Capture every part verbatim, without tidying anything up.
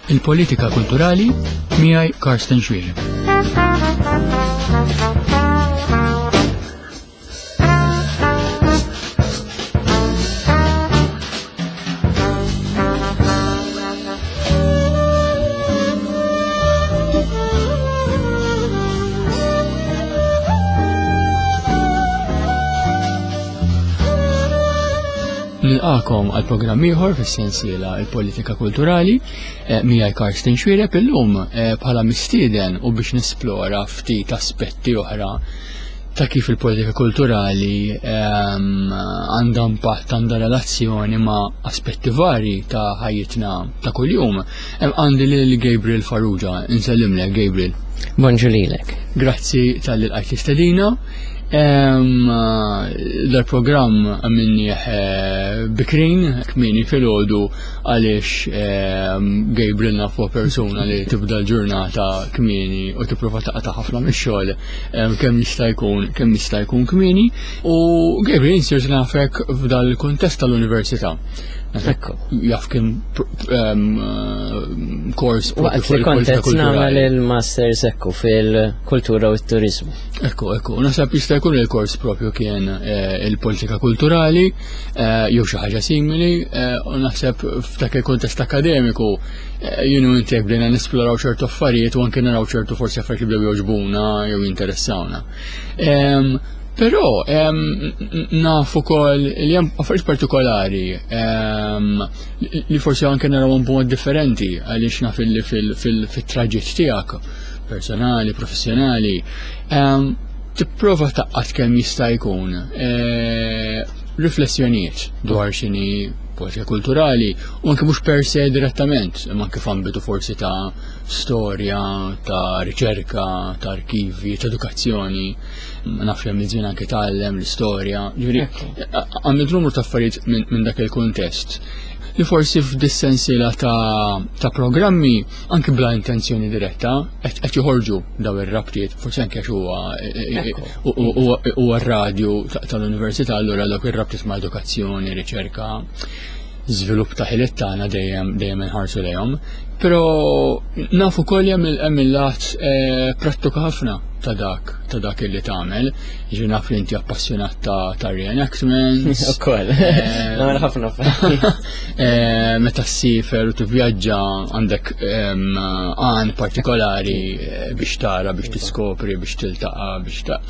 Il-politika kulturali miegħi Karsten Xwierig. Nilqakom għal programm ieħor fis-sensiela il-politika kulturali miegħi Karsten Xwierig illum bħala mistieden u biex nisplora ftit aspetti oħra ta' kif il-politika kulturali għandha impatt għandha relazzjoni ma' aspetti vari ta' ħajjitna ta' kuljum. Għandi lil Gabriel Farrugia, insellimlek Gabriel. Bonġu lilek. Grazzi tal-li lqajt l-istedina. Dal-programm għamminniħ bikrin, kmini fil-ħodu għalix Gabriel nafu persona li tibda l-ġurnata kmini u t-prova taqta ħafna mix-xogħol kemm jista' jkun kemm jista' jkun kmini u Gabriel insirt nafek f'dal-kuntest tal-università. Ekku. Jaf kien kors waqt li kontet nagħmel il-masters ekku fil-kultura u t-turizmu. Ekku, ekku. Nasab jista' jkun il-kors propju kien il-politika kulturali jew xi ħaġa simili u naħseb f'dak il-kontest akademiku jienu inti bdejna nisploraw ċertu affarijiet u anke naraw ċertu forsi affarijiet li bdew jogħġbuna jew jinteressawna. Però nafu kol li hemm affarijiet partikolari li forsi anke narawhom b'mod differenti għaliex naf li fit-traġitt tiegħek personali, professjonali tipprova taqqat kemm jista' jkun riflessjonijiet dwar x'inhi politika kulturali u anke mhux per se direttament, imma anke f'ambitu forsi ta' storja, ta' riċerka, ta' arkivi, ta' edukazzjoni. Naf li żmien anke tgħallem l-istorja. Ġifieri għamilt numru ta' affarijiet minn dak il-kuntest li forsi f'dis-sensiela ta' programmi anke bla intenzjoni diretta qed joħorġu daw ir-rabtiet, forsi anke għax huwa r-radju tal-università allura dawk ir-rabtiet ma' edukazzjoni, riċerka, żvilupp ta' ħiliet tagħna dejjem dejjem inħarsu lejhom, però nafu wkoll hemm il-lat prattika ħafna ta' dak ta' dak illi tagħmel, jiġri naf li inti appassjonat ta' reenactments. Ukoll. Nagħmel ħafna affarijiet. Meta ssifer u tivvjaġġa għandek għan partikolari biex tara, biex tiskopri, biex tiltaqa' biex ta'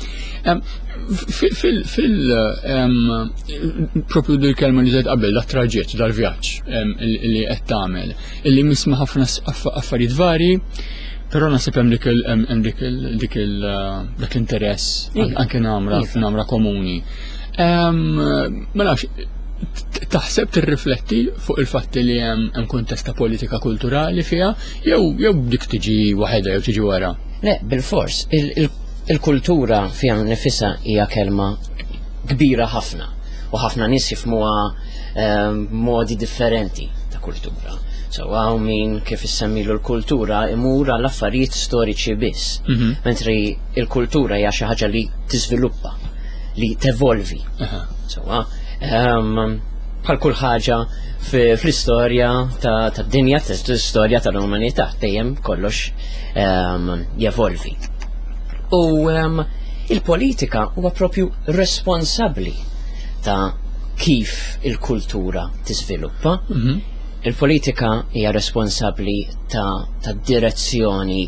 fil propju dil kelma li żed qabel tat-traġett dal-vjaġġ li qed tagħmel illi misma' ħafna affarijiet vari. Però nasib hemm dik l-interess anke namra namra komuni. Ma nafx taħseb tirrifletti fuq il-fatt li hemm kuntesta politika kulturali fiha jew jew dik tiġi waħedha jew tiġi wara? Le, bil-fors, il-kultura fiha nifisha hija kelma kbira ħafna u ħafna nies jifhmuha modi differenti ta' kultura. So għaw min kif issemmilu l-kultura imur għal affarijiet storiċi biss, mentri il-kultura hija xi ħaġa li tiżviluppa, li tevolvi. So bħal kull ħaġa fl-istorja tad-dinja, l-istorja tal-umanità dejjem kollox jevolvi. U il-politika huwa propju responsabbli ta' kif il-kultura tiżviluppa. Il-politika hija responsabbli ta' direzzjoni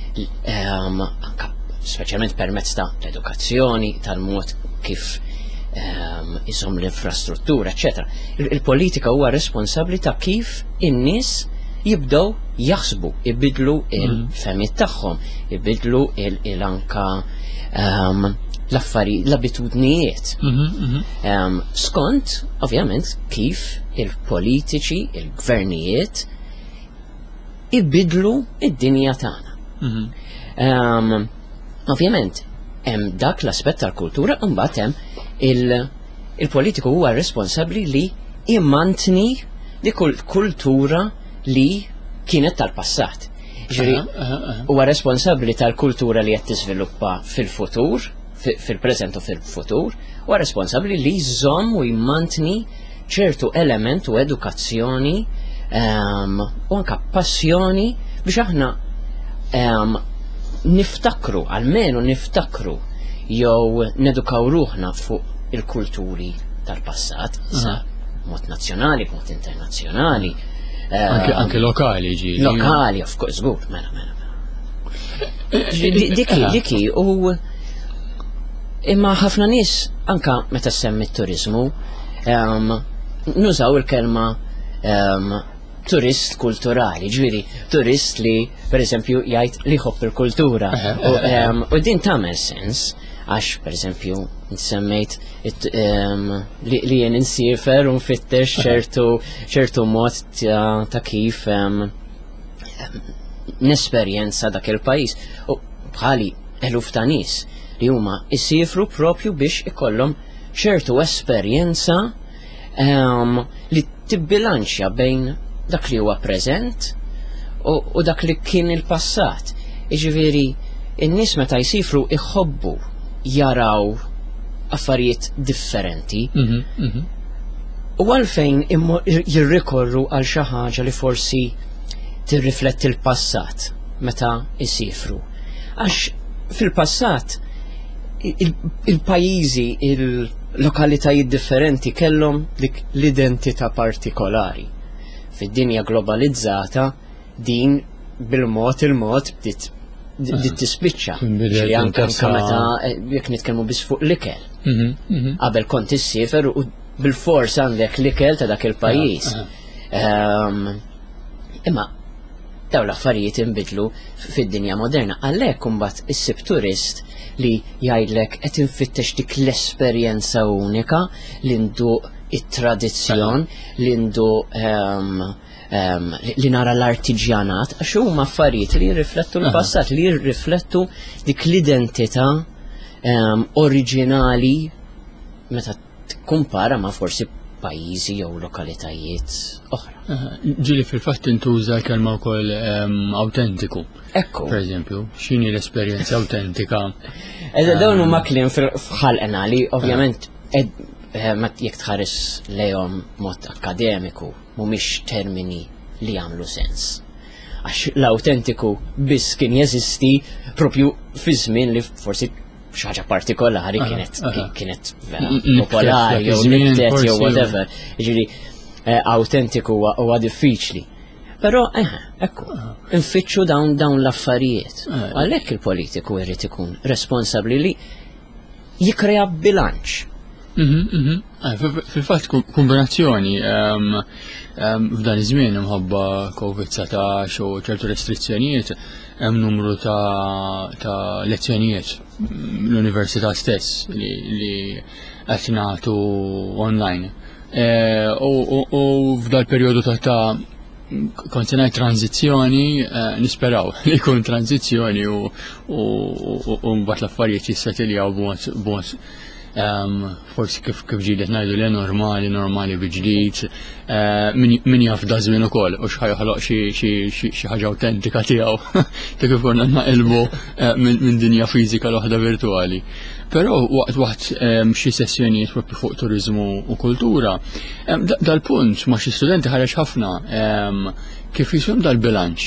speċjalment permezz ta' l-edukazzjoni, tal-mod kif iżomm l-infrastruttura, eċetera. Il-politika huwa responsabbli ta' kif in-nies jibdew jaħsbu, ibidlu il-femiet tagħhom, ibidlu il-anka l-affarijiet, l-abitudnijiet. Skont, ovvjament, kif il-politiċi, il-gvernijiet ibidlu id-dinja tagħna. Ovvjament, hemm dak l-aspett tal-kultura u mbagħad hemm il-politiku huwa responsabbli li immantni dik kultura li kienet tal-passat. Ġifieri huwa responsabbli tal-kultura li qed tiżviluppa fil-futur, fil-preżent u fil-futur, huwa responsabbli li jżomm u jimmantni ċertu element u edukazzjoni u anka passjoni biex aħna niftakru, almenu niftakru jew nedukaw ruħna fuq il-kulturi tal-passat, sa mod nazzjonali, mod internazzjonali. Anke lokali ġi. Lokali, of course, żgur, mela, mela. Diki, diki, u imma ħafna nies anka meta semmi t-turizmu nużaw il-kelma turist kulturali, ġviri, turist li, per esempio, jgħid li ħobb il-kultura. U din tagħmel sens, għax, per esempio, semmejt li jen insifer u nfittex ċertu mod ta' kif nesperjenza dak il-pajis. U bħali eluf ta' nies li huma jissifru propju biex ikollhom ċertu esperjenza li tibbilanċja bejn dak li huwa preżent u dak li kien il-passat. Jiġifieri in-nies meta jsifru iħobbu jaraw affarijiet differenti. U għalfejn jirrikorru għal xi ħaġa li forsi tirrifletti l-passat meta jsifru. Għax fil-passat il-pajjiżi, il-lokalitajiet differenti kellhom dik l-identità partikolari. Fid-dinja globalizzata din bil-mod il-mod bdiet tispiċċa. Ġieli anke meta jekk nitkellmu biss fuq l-ikel. Qabel kont issifer u bil-fors għandek l-ikel ta' dak il-pajjiż. Imma dawn l-affarijiet inbidlu fid-dinja moderna. Għalhekk imbagħad issib turist li jgħidlek qed infittex dik l-esperjenza unika li nduq it-tradizzjon, li nduq li nara l-artiġjanat, għax huma affarijiet li jirriflettu l-passat, li jirriflettu dik l-identità oriġinali meta tikkumpara ma' forsi pajjiżi jew lokalitajiet oħra. Ġieli fil-fatt intuża kelma wkoll awtentiku. Ekku. Per eżempju, x'inhi l-esperjenza awtentika? Eżda dawn huma kliem f'ħalqna li ovvjament jekk tħares lejhom mod akademiku mhumiex termini li jagħmlu sens. Għax l-awtentiku biss kien jeżisti propju fi żmien li forsi xi ħaġa partikolari kienet kienet popolari jew niktet jew whatever. Jiġifieri awtentiku huwa diffiċli. Però ekku, infittxu dawn dawn l-affarijiet. Għalhekk il-politiku jrid ikun responsabbli li jikkrea bilanċ. Fil-fatt kombinazzjoni f'dan iż-żmien imħabba covid satax u ċertu restrizzjonijiet hemm numru ta' lezzjonijiet l-università stess li qed nagħtu online. U f'dal perjodu ta' kont se ngħid tranzizzjoni nisperaw li jkun tranzizzjoni u mbagħad l-affarijiet jissettiljaw b'mod forsi kif ġidet ngħidu li normali, normali biġdid, min jaf da żmien ukoll u x'ħajħoloq xi ħaġa awtentika tiegħu ta' kif konna naqilbu minn dinja fiżika l waħda virtwali. Però waqt waqt xi sessjonijiet propri fuq turiżmu u kultura, dal-punt ma' xi studenti ħareġ ħafna kif jiswem dal-bilanċ,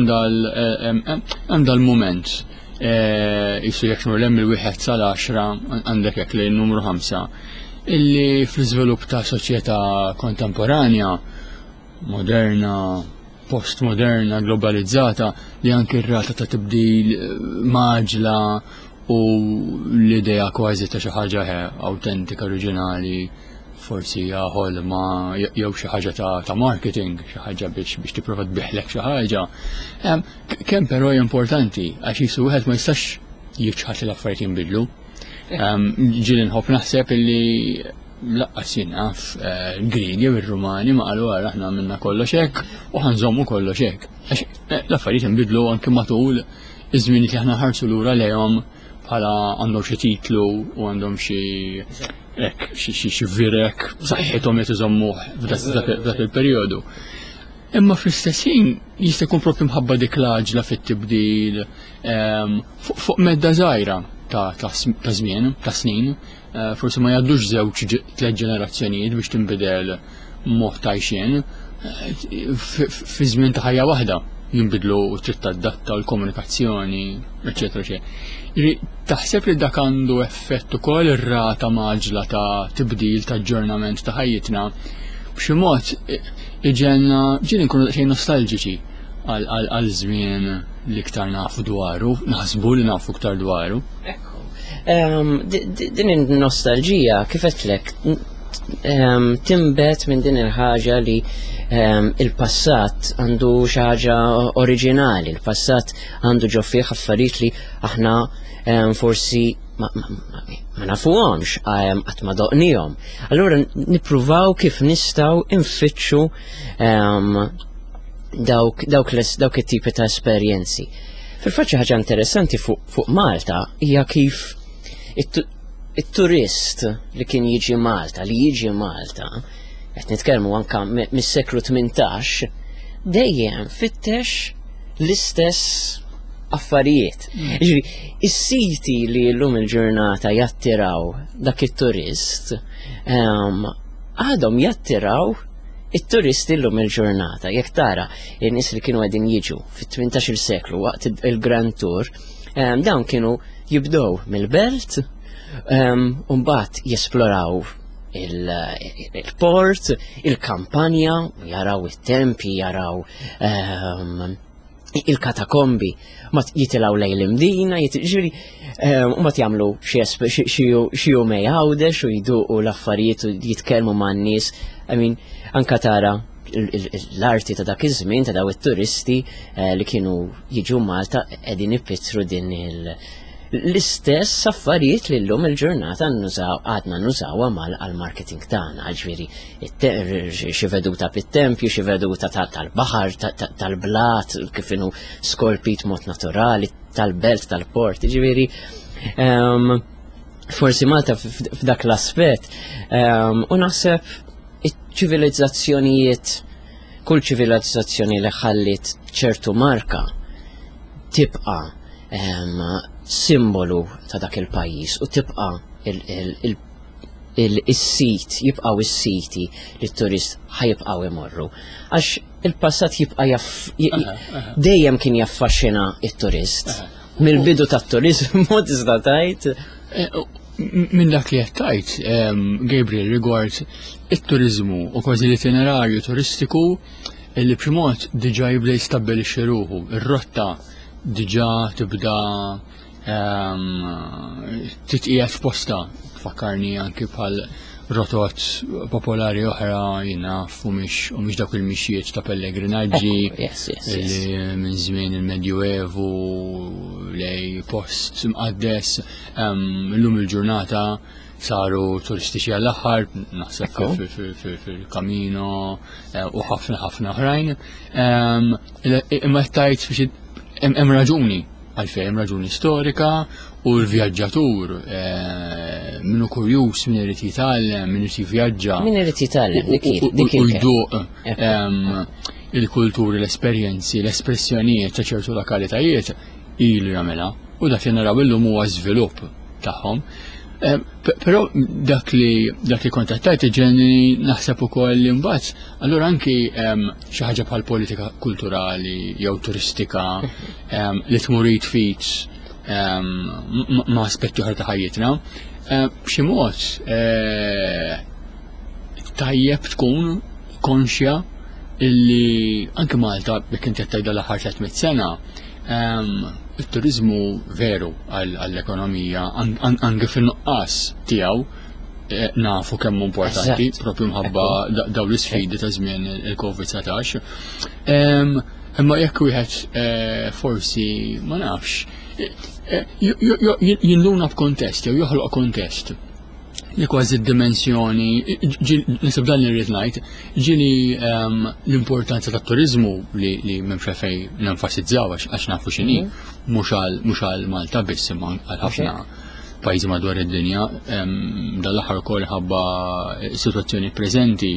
hemm dal-mument. Jissu jek nurlem il-wieħed sal-għaxra għandek jek li n-numru ħamsa illi fl-iżvilupp ta' soċjetà kontemporanja, moderna, postmoderna, globalizzata li anke r-rata ta' tibdil maġla u l-idea kważi ta' xi ħaġa awtentika, oriġinali, forsi ħolma jew xi ħaġa ta' marketing, xi ħaġa biex tipprova tbiħlek xi ħaġa. Kemm però importanti għax jisu wieħed ma jistax jiċħat li l-affarijiet jinbidlu. Ġieli nħobb naħseb illi laqqas jinaf il-Griegi u r-Rumani ma qalu ara aħna minna kollox hekk u ħanżommu kollox hekk. L-affarijiet jinbidlu anke matul iż-żmien li aħna ħarsu lura lejhom bħala għandhom xi titlu u għandhom xi ek, xi virek, saħħithom qed iżommuh f'dak il-perjodu. Imma fl-istess ħin jista' jkun proprju mħabba dik l-għaġla fit-tibdil fuq medda żgħira ta' żmien, ta' snin, forsi ma jgħaddux żewġ tliet ġenerazzjonijiet biex tinbidel mod ta' għajxien, fi żmien ta' ħajja waħda jinbidlu u trid tadatta l-komunikazzjoni, eċetera eċetera. Taħseb li dak għandu effett ukoll ir-rata maġla ta' tibdil ta' aġġornament ta' ħajjitna b'xi mod iġenna ġieli nkunu daqsxejn nostalġiċi għal żmien li iktar nafu dwaru, naħsbu li nafu iktar dwaru. Din il-nostalġija kif qedtlek timbet minn din il-ħaġa li il-passat għandu xi ħaġa oriġinali, il-passat għandu ġo fih affarijiet li aħna forsi ma nafuhomx qatt ma doqnihom. Allura nippruvaw kif nistgħu infittxu dawk it-tipi ta' esperjenzi. Fil-fatt xi ħaġa interessanti fuq Malta hija kif it-turist li kien jiġi Malta, li jiġi Malta, qed nitkellmu anke mis-seklu tmintax, dejjem fittex l-istess affarijiet. Jiġri, is-siti li llum il-ġurnata jattiraw dak it-turist għadhom jattiraw it-turisti llum il-ġurnata. Jekk tara in-nies li kienu qegħdin jiġu fit-tmintax-il seklu waqt il-Grand Tour, dawn kienu jibdew mill-belt u mbagħad jesploraw il-port, il-kampanja, jaraw it-tempi, jaraw il-katakombi, ma jitilgħu lejn l-imdina, ġifieri u ma jagħmlu xi jumej għawdex u jduqu l-affarijiet u jitkellmu man-nies. I mean, anka tara l-arti ta' dak iż-żmien ta' daw it-turisti li kienu jiġu Malta qegħdin ipittru din il- l-istess affarijiet li llum il-ġurnata għadna nużawha għall-marketing tagħna, ġifieri xi veduta pit-tempju, xi veduta tal-baħar, tal-blat, kif inhu skolpit mod naturali, tal-belt, tal-port, ġifieri forsi Malta f'dak l-aspett u naħseb iċ-ċivilizzazzjonijiet, kull ċivilizzazzjoni li ħallit ċertu marka tibqa' simbolu ta' dak il-pajjiż u tibqa' il-sit, jibqgħu is-siti li t-turist ħajibqgħu imorru. Għax il-passat jibqa' dejjem kien jaffaxxina it-turist. Mill-bidu tat-turiżmu tista' tgħid. Minn dak li qed tgħid, Gabriel, rigward it-turiżmu u kważi l-itinerarju turistiku li b'xi mod diġà jibda jistabbilixxi ruħu. Ir-rotta diġà tibda titqiegħed f'posta, tfakkarni anke bħal rotot popolari oħra jinaf u mhix dawk il-mixjiet ta' pellegrinaġġi li minn żmien il-Medjuevu lej post mqaddes llum il-ġurnata saru turistiċi għall-aħħar, naħseb fil-Kamino u ħafna ħafna oħrajn. Imma tajt biex hemm raġuni għalfejn, hemm raġuni storika u l-vjaġġatur minnu kurjuż min irid jitgħallem, min irid jivvjaġġa. Min irid jitgħallem u jduq il-kulturi, l-esperjenzi, l-espressjonijiet ta' ċertu lokalitajiet ilu jagħmilha u dak li naraw illum huwa żvilupp tagħhom. Però dak li dak li kontattajt ġenni naħseb ukoll li mbagħad allura anki xi ħaġa bħal politika kulturali jew turistika li tmur jitfit ma' aspetti oħra ta' ħajjitna. B'xi mod tajjeb tkun konxja illi anke Malta jekk inti qed tgħidha l-aħħar tliet sena il-turizmu veru għall-ekonomija anke fin-nuqqas tiegħu nafu kemm importanti propju mħabba daw l-isfidi ta' żmien il-COVID setax. Imma jekk wieħed forsi ma nafx jinluna b'kontest jew joħloq kontest li kważi d-dimensjoni, nisib dan li rrid ngħid, ġieli l-importanza tat-turiżmu li m'hemmx fejn nenfasizzaw għax nafu x'inhi, mhux għal Malta biss imma għal ħafna pajjiżi madwar id-dinja. Dal-aħħar ukoll ħabba s-sitwazzjoni preżenti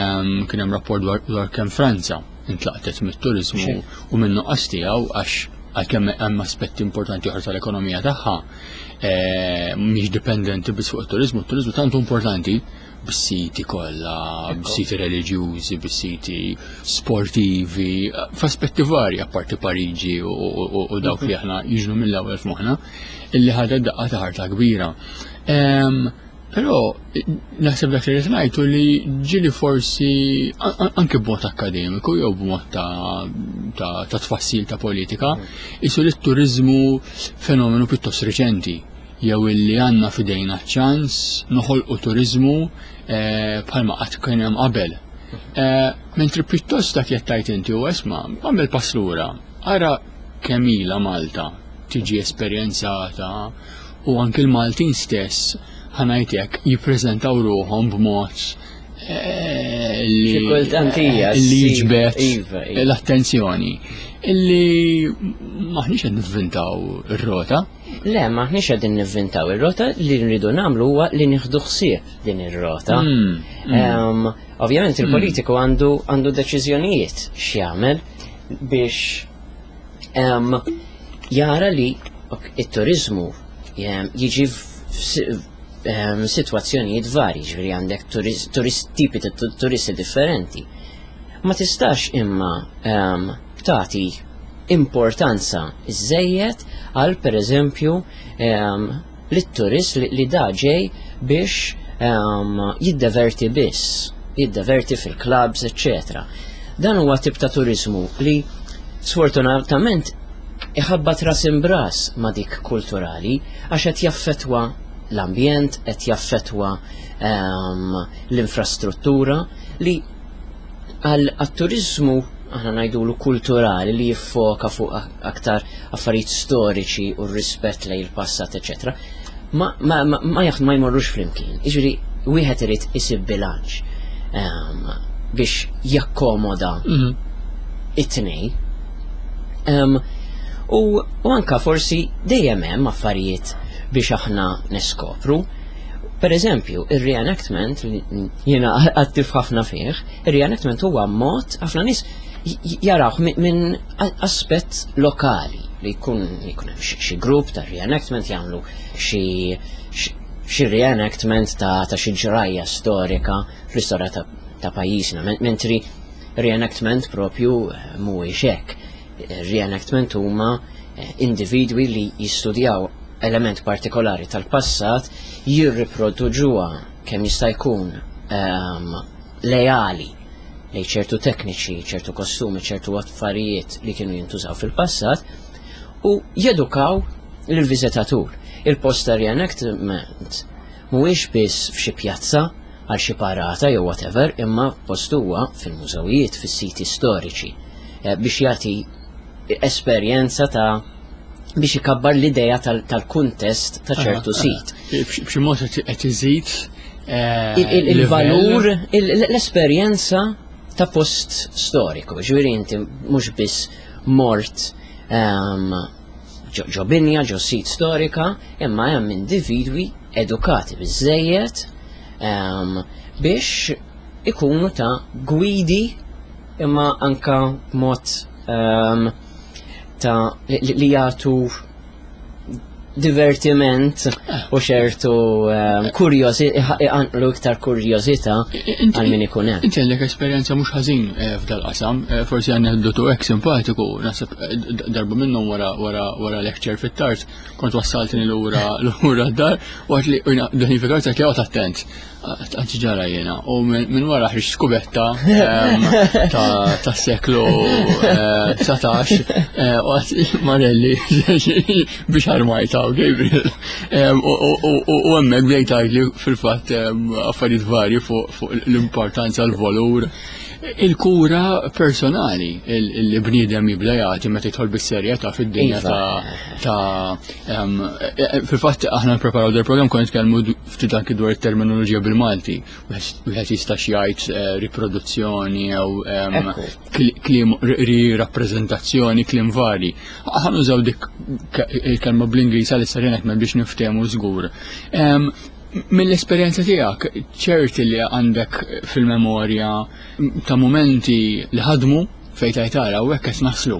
kien hemm rapport dwar kemm Franza intlaqtet mit-turiżmu u min-nuqqas tiegħu għax għalkemm hemm aspetti importanti oħra tal-ekonomija tagħha, mhix dipendenti biss fuq it-turiżmu, it-turiżmu tantu importanti bis-siti kollha, bis-siti reliġjużi, bis-siti sportivi, f'aspetti varji apparti Pariġi u dawk li aħna jiġu mill-ewwel f'moħħna, illi ħadet daqqa ta' ħarta kbira. Però naħseb dak li ngħidu li ġieli forsi anke b'mod akademiku jew b'mod ta' tfassil ta' politika, isu li t-turiżmu fenomenu pjuttost reċenti, jew illi għandna f'idejna ċans noħolqu turiżmu bħalma qatt kien hemm qabel. Mentri pjuttost dak li tajt inti u esma' għamel pass lura, ara kemm ilha Malta tiġi esperjenzata u anke l-Maltin stess ħanajtek jippreżentaw ruhom b'mod li jiġbed l-attenzjoni. Illi maħniex qed nivvintaw ir-rota. Le, maħniex qegħdin nivvintaw ir-rota, li nridu nagħmlu huwa li nieħdu ħsieb din ir-rota. Ovvjament il-politiku għandu għandu deċiżjonijiet x'jagħmel biex jara li it-turiżmu jiġi situazzjonijiet varji, ġifieri għandek tipi ta' turisti differenti. Ma tistax imma tagħti importanza iżejjed għal pereżempju lit-turist li da ġej biex jiddeverti biss, jiddeverti fil-clubs, eċċetera. Dan huwa tip ta' turiżmu li sfortunatament iħabbat ras imbras ma' dik kulturali għax qed jaffettwa l-ambjent, qed jaffettwa l-infrastruttura li għal-turizmu aħna ngħidulu kulturali li jiffoka fuq aktar affarijiet storiċi u r-rispett lejn il-passat, eċetera. Ma ma jaħd ma jmorrux flimkien. Jiġri wieħed irid isib bilanċ biex jakkomoda it-tnejn. U anka forsi dejjem hemm affarijiet biex aħna neskopru. Per eżempju, ir-reenactment, jiena attiv ħafna fih, ir-reenactment huwa mod ħafna nies jarawh minn aspett lokali li jkun hemm xi grupp ta' reenactment jagħmlu xi reenactment ta' xi ġrajja storika fl-istorja ta' pajjiżna, mentri reenactment propju mhuwiex hekk. Reenactment huma individwi li jistudjaw element partikolari tal-passat jirriproduġuha kemm jista' jkun lejali lejn ċertu tekniċi, ċertu kostumi, ċertu affarijiet li kienu jintużaw fil-passat u jedukaw lill-viżitatur. Il-post ta' reenactment mhuwiex biss f'xi pjazza għal xi parata jew whatever, imma post huwa fil-mużewijiet, fis-siti storiċi biex jagħti esperjenza ta' biex ikabbar l-idea tal-kuntest ta' ċertu sit. B'xi mod qed iżid il-valur, l-esperjenza ta' post storiku. Ġifieri inti mhux biss mort ġo binja, ġo sit storika, imma hemm individwi edukati biżżejjed biex ikunu ta' gwidi imma anka mod ta' li jagħtu divertiment u ċertu kurjożità, iqanqlu iktar kurjożità għal min ikun hemm. Inti għandek esperjenza mhux ħażin f'dal-qasam, forsi aneddotu hekk simpatiku, naħseb darba minnhom wara lecture fit-tard kont wassaltni lura lura d-dar u għad li donifikat li għod attent. Għanti ġara jena, u minn wara ħriġ skubetta ta' seklu satax, u għat Marelli biex armajta u Gabriel. U għemmek bdejta li fil-fat affarijiet varji fuq l-importanza, l-volur, il-kura personali li bniedem jibda jagħti meta jidħol bis-serjetà fid-dinja ta' fil-fatt aħna npreparaw dal programm kont nitkellmu ftit anke dwar it-terminoloġija bil-Malti. Wieħed jista' jgħid riproduzzjoni jew kliem rappreżentazzjoni, kliem varji. Aħna nużaw dik il-kelma bl-Ingliż għal-istarjenek biex niftehmu żgur. Mill-esperjenza tiegħek, ċerti li għandek fil-memorja ta' momenti li ħadmu fejn tajt tara u hekk qed naħslu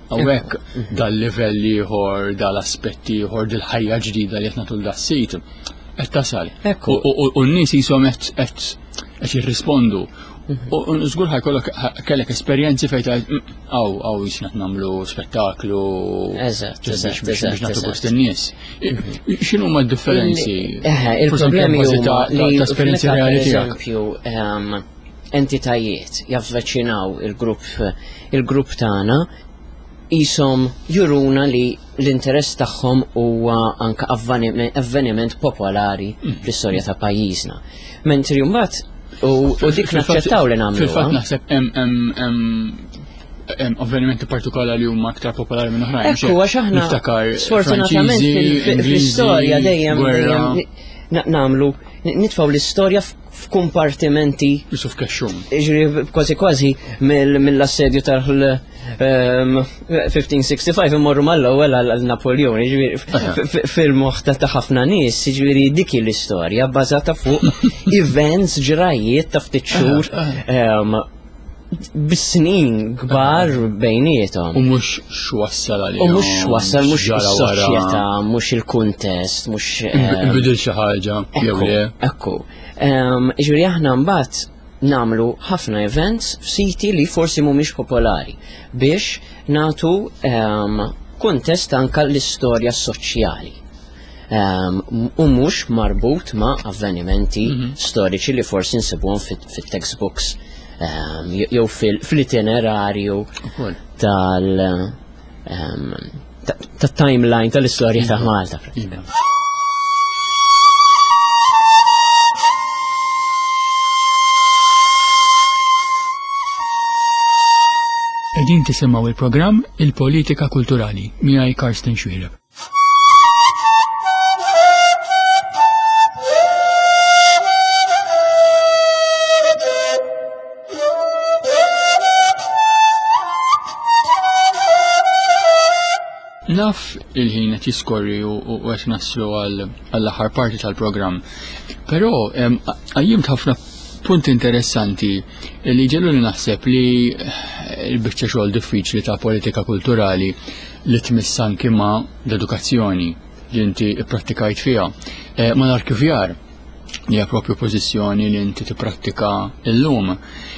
Hawnhekk dal-livell ieħor, dal-aspetti ieħor, dil-ħajja ġdida li qed nagħtu das-sit qed tasal. U n-nies ishom qed jirrispondu. U żgur ħajkollok kellek esperjenzi fejn tgħid aw aw jisna nagħmlu spettaklu biex nagħtu gost in-nies. X'inhu huma d-differenzi? Il-problemi huma li ta' esperjenzi reali tiegħek. Entitajiet javveċinaw il-grupp il-grupp tagħna ishom juruna li l-interess tagħhom huwa anke avveniment popolari fl-istorja ta' pajjiżna. Mentri mbagħad u dik naċċettaw li nagħmlu. Fil-fatt naħseb hemm avvenimenti partikolari li huma aktar popolari minn oħrajn. Ekku għax aħna sfortunatament fl-istorja dejjem nagħmlu nitfgħu l-istorja f'kumpartimenti. Yusuf Kexxum. Jiġri kważi kważi mill-assedju tal-fifteen sixty-five immorru mal-ewwel għal Napoleon, jiġri fil-moħħ ta' ħafna nies, jiġri dik l-istorja bbażata fuq events ġrajiet ta' ftit xhur bis-snin kbar bejniethom. U mhux x'wassal għalihom. U mhux x'wassal mhux is-soċjetà, mhux il-kuntest, mhux bidil xi ħaġa jew le. Ekku. Ġifieri aħna mbagħad nagħmlu ħafna events f'siti li forsi mhumiex popolari biex nagħtu kuntest anke l-istorja soċjali. U mhux marbut ma' avvenimenti storiċi li forsi nsibuhom fit-textbooks jew fil-itinerarju tal-timeline tal-istorja ta' Malta. Qegħdin tisimgħu il-programm Il-Politika Kulturali miegħi Karsten Xwiereb. Naf il-ħin qed jiskorri u qed naslu għall-aħħar parti tal-programm. Però għajjimt ħafna punti interessanti li ġelu li naħseb li l-biċċa xogħol diffiċli ta' politika kulturali li tmiss anki ma' l-edukazzjoni li inti ipprattikajt fiha. Ma' l-arkivjar li hija proprju pożizzjoni li inti tipprattika llum.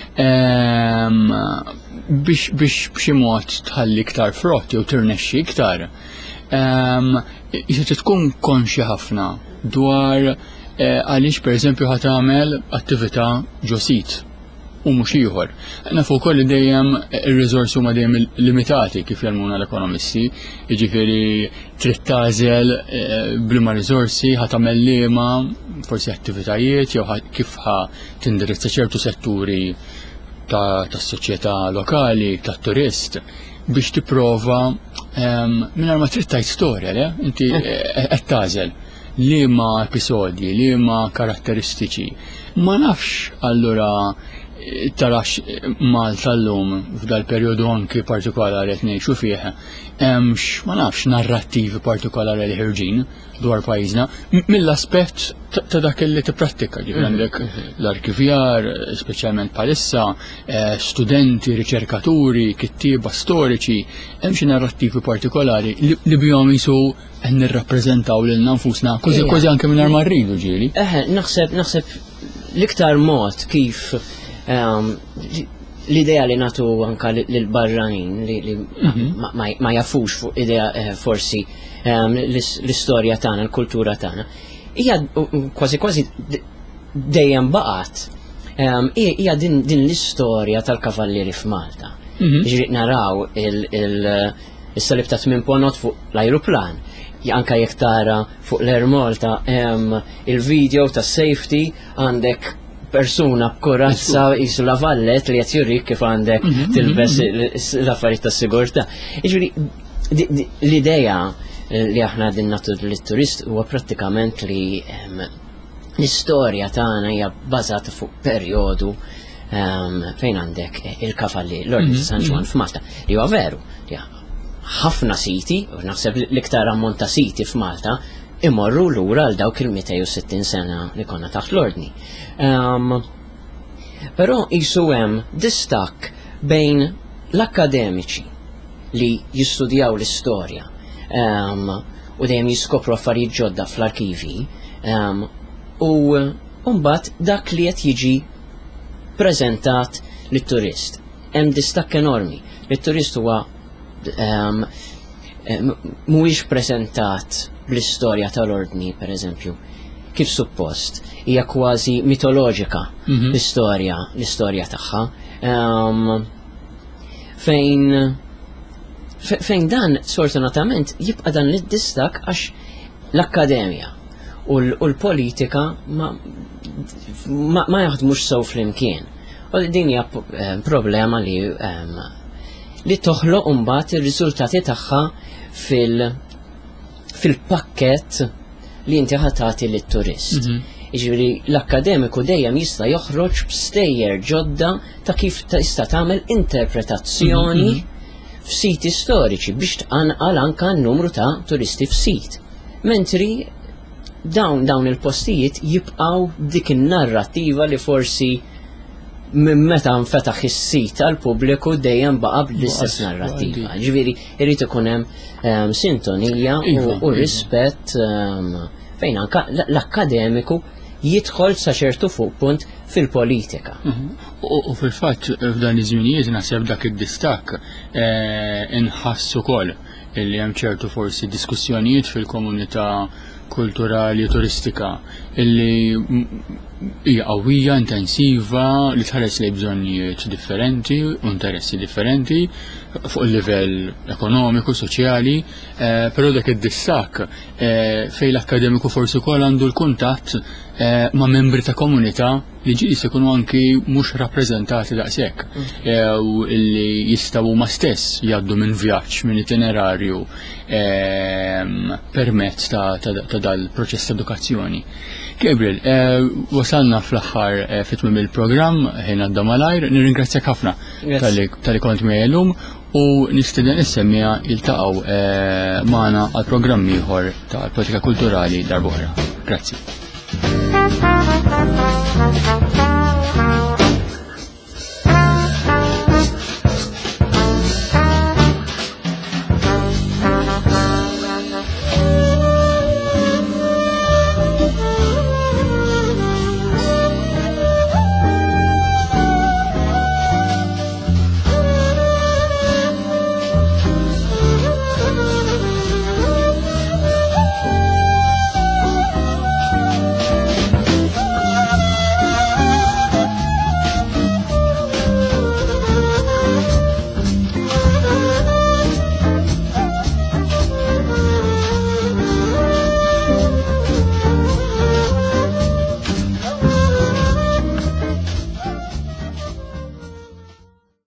Biex b'xi mod tħalli iktar frott jew tirnexxi iktar. Jista' tkun konxi ħafna dwar għaliex pereżempju ħad tagħmel attività ġo sit u mhux ieħor. Nafu wkoll li dejjem ir-riżorsi huma dejjem limitati kif jagħmluna l-ekonomisti, jiġifieri trid tagħżel bliema riżorsi ħad tagħmel liema forsi attivitajiet jew kif ħa tindirizza ċertu setturi tas-soċjetà lokali, tat-turist biex tipprova mingħajr ma trid tgħid storja le, inti qed tagħżel liema episodji, liema karatteristiċi. Ma nafx allura tarax Malta llum f'dal perjodu anki partikolari qed ngħixu fih hemmx ma nafx narrattivi partikolari li ħirġin dwar pajjiżna mill-aspett ta' dak li tipprattika. Ġifier għandek l-arkivjar, speċjalment bħalissa, studenti, riċerkaturi, kittieba storiċi, hemm xi narrattivi partikolari li bihom jisu qed nirrappreżentaw lilna nfusna kważi kważi anke mingħajr ma rridu ġieli. Eħe, naħseb naħseb l-iktar mod kif l-idea li nagħtu anke lill-barranin li ma jafux fuq idea forsi l-istorja tagħna, l-kultura tagħna, hija kważi kważi dejjem baqgħet hija din l-istorja tal-kavallieri f'Malta. Jiġri naraw is-salib ta' tmien ponot fuq l-ajruplan, anke jekk tara fuq l-Air Malta il-video ta' safety għandek persuna b'kurazza jisu la vallet li qed jurik kif għandek tilbes l-affarijiet tas-sigurtà. Jiġri l-idea li aħna din nagħtu lit-turist huwa prattikament li l-istorja tagħna hija bbażata fuq perjodu fejn għandek il-kavallier l-Ordni San Ġwan f'Malta li huwa veru li ħafna siti, u naħseb l-iktar ammont ta' siti f'Malta imorru lura għal dawk il-two sixty sena li konna taħt l-ordni. Però jisu hemm distakk bejn l-akkademiċi li jistudjaw l-istorja um, u dejjem jiskopru affarijiet ġodda fl-arkivi um, u mbagħad dak li qed jiġi preżentat lit-turist. Hemm distakk enormi. Lit-turist huwa um, mhuwiex preżentat bl-istorja tal-ordni, pereżempju, kif suppost. Hija kważi mitoloġika Mhm. l-istorja, l-istorja tagħha. Um, fejn fe- fejn dan sfortunatament jibqa' dan l-distak għax l-akkademja u l- u l-politika ma, ma, ma jaħdmux sew flimkien. U din hija p- eh, problema li em, li toħloq mbagħad ir-riżultati tagħha fil fil-pakkett li inti ħatati lit-turist. Mhm. Jiġifieri l-akkademiku dejjem jista' joħroġ b'stejjer ġodda ta' kif tista' tagħmel interpretazzjoni f'siti storiċi biex tqanqal anke n-numru ta' turisti f'sit. Mentri dawn dawn il-postijiet jibqgħu dik in-narrattiva li forsi minn meta nfetaħ is-sit tal-pubbliku dejjem baqa' bl-istess Baqa' narrattiva. għaddi. Ġifieri irid ikun hemm um, sintonija Iva, u, u iva. rispett um, fejn anke l- l-akkademiku jidħol sa ċertu fuq punt fil-politika. Mhm. U u fil-fatt f'dan iż-żminijiet naħseb dak id-distak eh, inħassu wkoll illi hemm ċertu forsi diskussjonijiet fil-komunità kulturali u turistika illi m- hija qawwija, intensiva, li tħares lejn bżonnijiet differenti u interessi differenti fuq il-livell ekonomiku, soċjali, eh, però dak id-distak eh, fejn l-akkademiku forsi wkoll għandu l-kuntatt eh, ma' membri ta' komunità li ġilis ikunu anki mhux rappreżentati daqshekk eh, u li jistgħu ma stess jgħaddu minn vjaġġ minn itinerarju ehm, permezz ta', ta, ta dal-proċess ta' edukazzjoni. Gabriel, eh, wasalna fl-aħħar eh, fit-tmiem il-programm ħin għadda malajr, nirringrazzjak ħafna Yes. tal-li tal-li kont miegħi llum u nistiden is-semmija jiltaqgħu eh, magħna għal programm ieħor tal-politika kulturali darb'oħra. Grazzi.